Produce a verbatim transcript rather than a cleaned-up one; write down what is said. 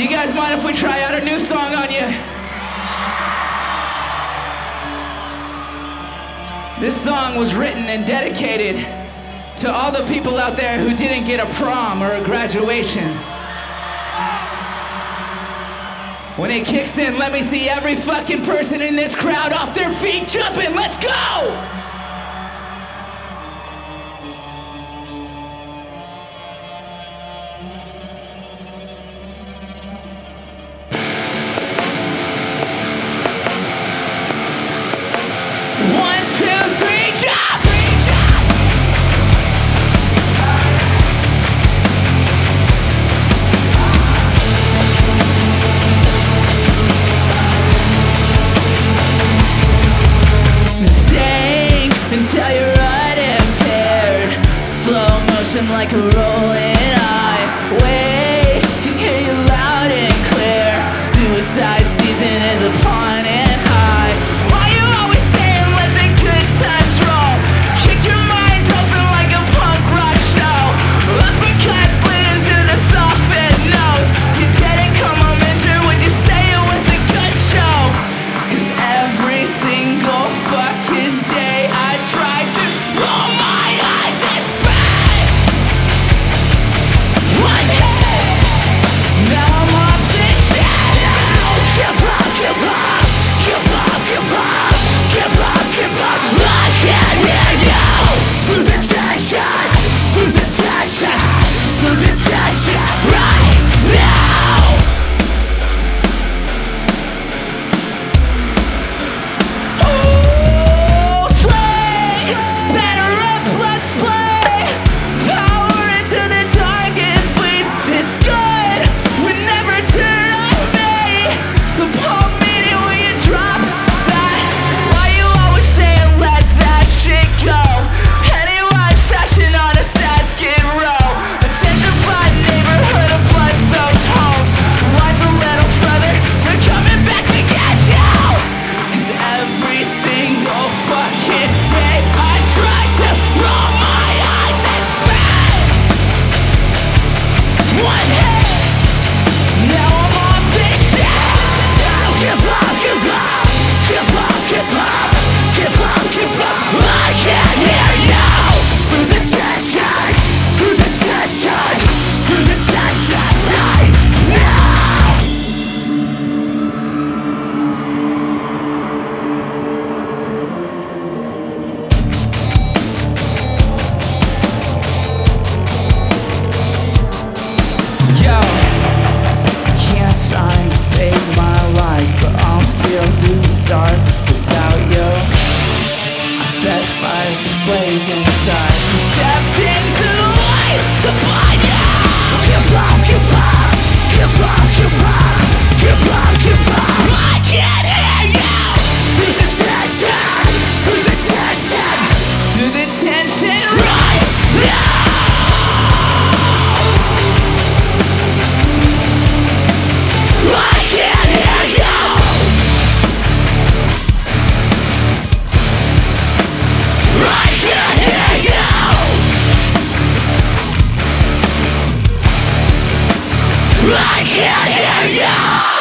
You guys mind if we try out a new song on you? This song was written and dedicated to all the people out there who didn't get a prom or a graduation. When it kicks in, let me see every fucking person in this crowd off their feet jumping. Let's go! One, two, three, jump! Sing until you're unimpaired. Slow motion like a rolling highway. Can hear you loud and clear. Suicide season is upon and high. Why you always saying let the good times roll? Kick your mind open like a punk rock show. Uppercut bleeding through the soft nose. If you didn't come home injured, would you say it was a good show? Cause every single fucking day I try to roll my eyes and pray. One hit, now I'm off this shit. Give up, give up, give up, give up, give up, give up. I can't hear you. Lose attention, lose attention, lose attention right now. Oh, swing, better up, let's play. Power into the target, please. This gun would never turn on me. So pump me when you drop that. Why you always saying let that shit go? Pennywise fashion on a sad skid row. A gentrified neighborhood of blood-soaked homes. Lines a little further, they're coming back to get you. Cause every single fucking day I try to roll my eyes and pray. One hit, now I'm off this shit. Give up, give up, give up, give up, give up, give up. I can't hear you. Lose attention, lose attention, lose attention right now. Yo, can't try to save my life, but I'm feeling through the dark without you. I set fires ablaze inside. Stepped into the light to find you. Give up, give up, give up, give up, give up, give up. I can't hear you. Lose attention, lose attention, to the tension right now. I can't hear you. I can't hear you. I can't hear you.